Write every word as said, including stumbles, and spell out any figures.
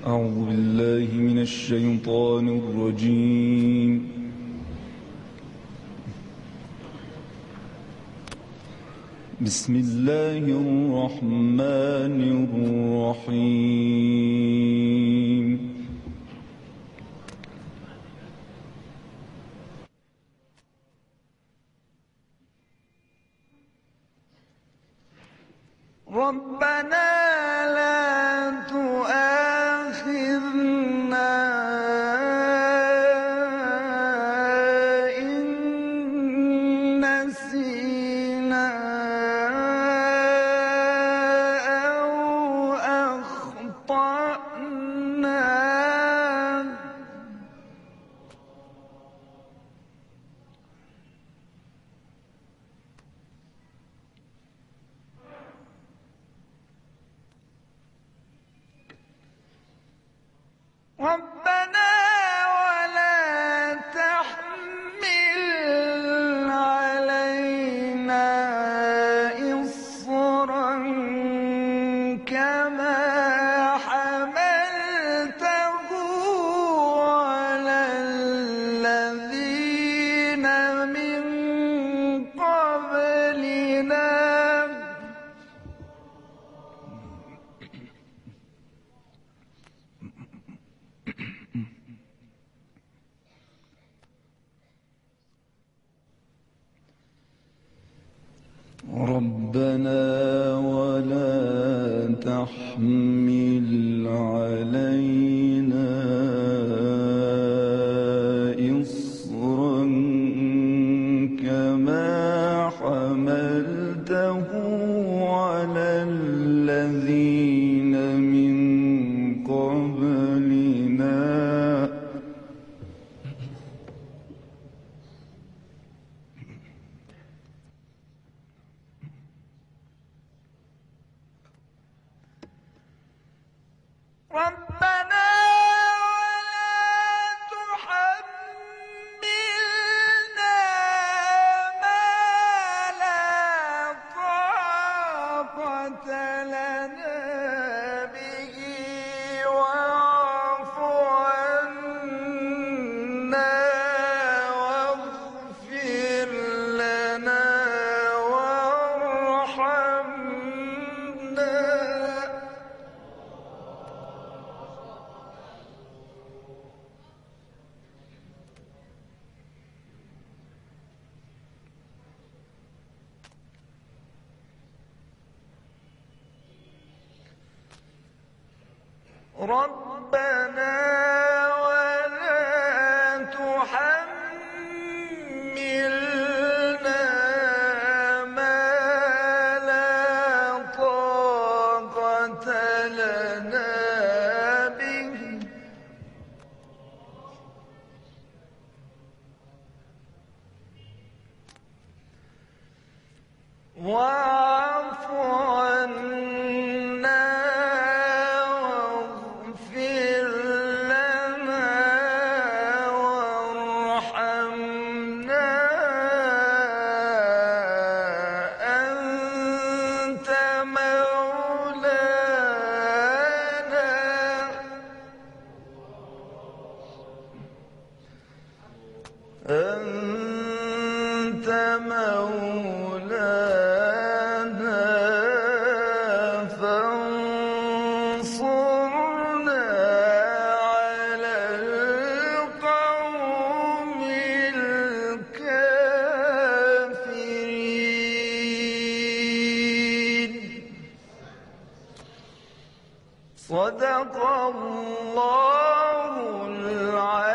أعوذ بالله من الشيطان الرجيم. بسم الله الرحمن الرحيم. ربنا لا تؤاخذنا إن نسينا أو أخطأنا. ربنا ولا تحمل علينا إصرا كما حملته على الذين من قبلنا. ربنا ولا تحمل علينا إصرا كما حملته على الذين من قبلنا. ربنا ولا تحملنا ما لا طاقة لنا به واعف عنا واغفر لنا وارحمنا. ربنا ولا تحملنا ما لا طاقة لنا به واعف عنا واغفر لنا وارحمنا. أنت مولانا أنت مولانا فانصرنا على القوم الكافرين. صدق الله العظيم.